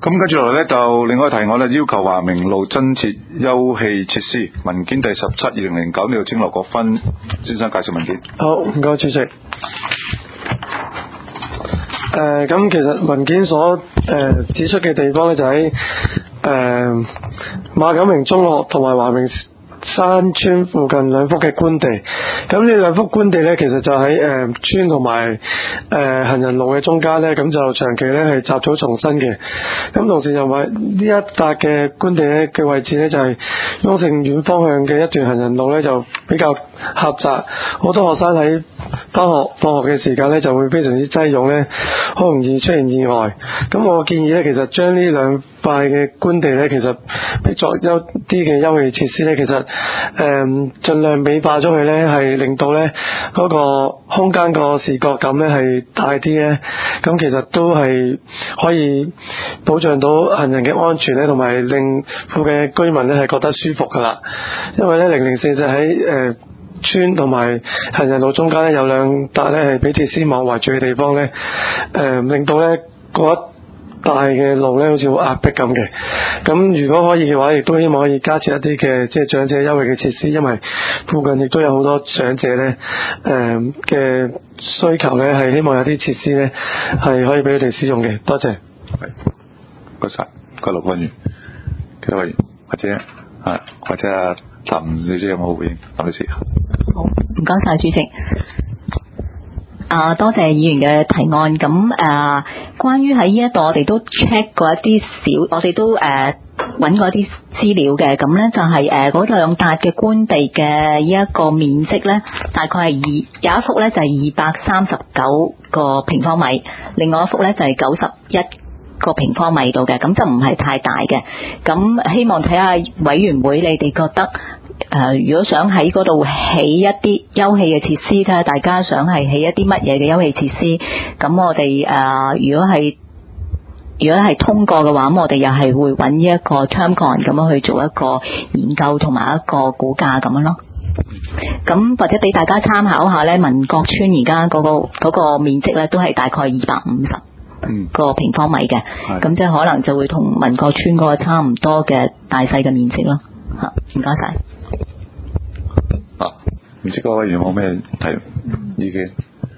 咁跟住落嚟咧，就另外一個提案咧，要求華明路增設休憩設施。文件第17/2009呢度請羅國芬先生介紹文件。 好，唔該主席。咁其實文件所指出嘅地方咧，就喺馬錦榮中學同埋華明山村附近兩幅嘅官地。咁呢兩幅官地咧，其實就喺村同埋行人路嘅中間咧，咁就長期咧係雜草叢生嘅。咁同時又話呢一笪嘅官地咧嘅位置咧，就係雍盛苑方向嘅一段行人路咧，就比較狹窄，好多學生喺返學放學嘅時間咧就會非常之擠擁咧，好容易出現意外。咁我建議咧，其實將呢兩塊嘅官地咧，其實作一啲嘅休憩設施咧，其實盡量美化咗佢咧，係令到咧嗰個空間個視覺感咧係大啲咧，咁其實都係可以保障到行人嘅安全咧，同埋令附近嘅居民咧係覺得舒服噶啦。因為咧004就喺村同埋行人路中間咧有兩笪咧係俾鐵絲網圍住嘅地方咧，令到咧嗰一大嘅路咧好似好壓迫咁嘅。咁如果可以嘅話，亦都希望可以加設一啲嘅即係長者優惠嘅設施，因為附近亦都有好多長者咧嘅需求咧，係希望有啲設施咧係可以俾佢哋使用嘅。多謝。 係，唔該晒，該羅君元，其他委員或者林小姐有冇回應？林女士。 好，唔該晒主席。多謝議員嘅提案。咁關於喺呢一度，我哋都 check 過一啲我哋都揾過一啲資料嘅。咁咧就係嗰兩笪嘅官地嘅呢一個面積咧，大概係有一幅咧就係239個平方米，另外一幅咧就係91個平方米度嘅，咁就唔係太大嘅。咁希望睇下委員會你哋覺得如果想喺嗰度起一啲休憩嘅設施，睇下大家想係起一啲乜嘢嘅休憩設施。咁我哋如果係通過嘅話，咁我哋又係會揾呢一個 TermCon 咁樣去做一個研究同埋一個估價咁樣咯。咁或者俾大家參考下咧，民國村而家嗰個面積咧都係大概250個平方米嘅，咁即係可能就會同民國村嗰個差唔多嘅大細嘅面積咯。唔該晒。 唔知各位有冇咩意見？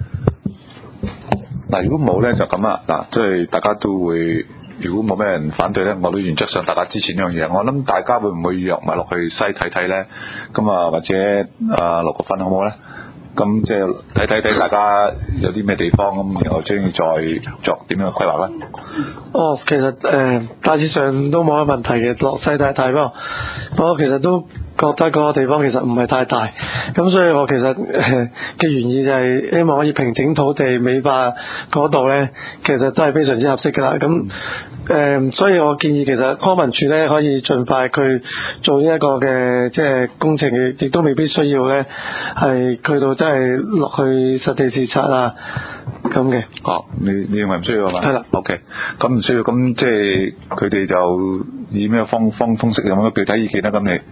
如果冇咧就咁啦。即係大家都會，如果冇咩人反對咧，我都原則上大家支持呢樣嘢。我諗大家會唔會約埋落去西睇睇咧？咁或者羅國芬好唔好咧？咁即係睇大家有啲咩地方咁，然後將要再作點樣嘅規劃咧？ 其實大致上都冇乜問題嘅，落西睇睇咯。不過其實都覺得嗰個地方其實唔係太大，咁所以我其實嘅原意就係希望可以平整土地美化嗰度咧，其實都係非常之合適㗎啦。咁所以我建議其實康文署咧可以盡快去做呢一個嘅即係工程嘅，亦都未必需要咧係去到真係落去實地視察啊咁嘅。 你認為唔需要係嘛？ 係啦。 OK， 咁唔需要，咁即係佢哋就以咩方式有冇具體意見咧？咁你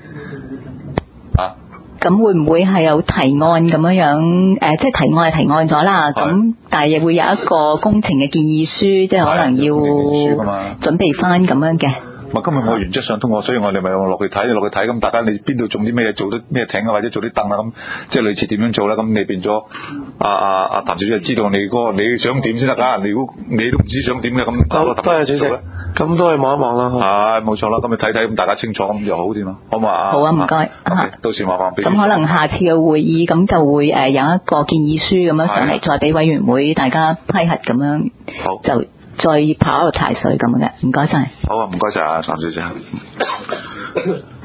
咁會唔會係有提案咁樣即係提案係提案咗啦，咁但係亦會有一個工程嘅建議書，即係可能要準備翻咁樣嘅。 今日我原則上通過，所以我哋咪落去睇，咁大家你邊度種啲咩嘢，做啲咩艇啊，或者做啲凳啊，咁即係類似點樣做咧？咁你變咗譚小姐就知道你想點先得㗎。如果你都唔知想點嘅，咁多謝主席，咁都係望一望啦。 冇錯啦，咁你睇睇，咁大家清楚咁就好啲咯，好嘛？好啊， 唔該。 到時麻煩俾。 咁可能下次嘅會議咁就會有一個建議書咁樣上嚟，再俾委員會大家批核咁樣，就再跑一個排水咁嘅。唔該晒。 好啊，唔該晒譚小姐。